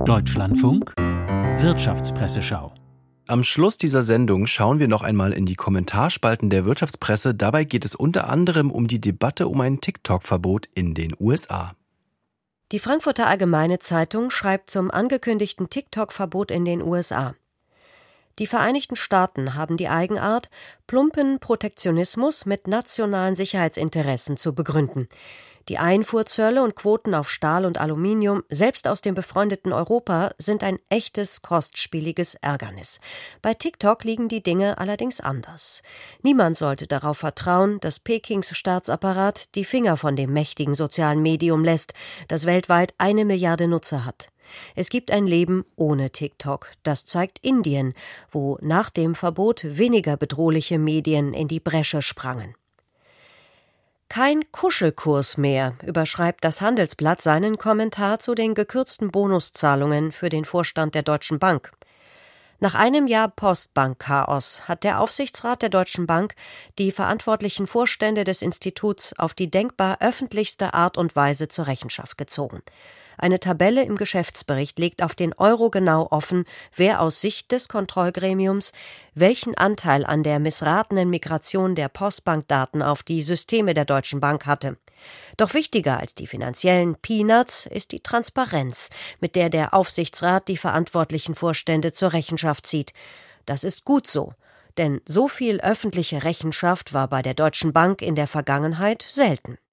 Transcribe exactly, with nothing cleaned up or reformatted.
Deutschlandfunk Wirtschaftspresseschau. Am Schluss dieser Sendung schauen wir noch einmal in die Kommentarspalten der Wirtschaftspresse. Dabei geht es unter anderem um die Debatte um ein TikTok-Verbot in den U S A. Die Frankfurter Allgemeine Zeitung schreibt zum angekündigten TikTok-Verbot in den U S A. Die Vereinigten Staaten haben die Eigenart, plumpen Protektionismus mit nationalen Sicherheitsinteressen zu begründen. Die Einfuhrzölle und Quoten auf Stahl und Aluminium, selbst aus dem befreundeten Europa, sind ein echtes, kostspieliges Ärgernis. Bei TikTok liegen die Dinge allerdings anders. Niemand sollte darauf vertrauen, dass Pekings Staatsapparat die Finger von dem mächtigen sozialen Medium lässt, das weltweit eine Milliarde Nutzer hat. Es gibt ein Leben ohne TikTok. Das zeigt Indien, wo nach dem Verbot weniger bedrohliche Medien in die Bresche sprangen. Kein Kuschelkurs mehr, überschreibt das Handelsblatt seinen Kommentar zu den gekürzten Bonuszahlungen für den Vorstand der Deutschen Bank. Nach einem Jahr Postbank-Chaos hat der Aufsichtsrat der Deutschen Bank die verantwortlichen Vorstände des Instituts auf die denkbar öffentlichste Art und Weise zur Rechenschaft gezogen. Eine Tabelle im Geschäftsbericht legt auf den Euro genau offen, wer aus Sicht des Kontrollgremiums welchen Anteil an der missratenen Migration der Postbankdaten auf die Systeme der Deutschen Bank hatte. Doch wichtiger als die finanziellen Peanuts ist die Transparenz, mit der der Aufsichtsrat die verantwortlichen Vorstände zur Rechenschaft zieht. Das ist gut so, denn so viel öffentliche Rechenschaft war bei der Deutschen Bank in der Vergangenheit selten.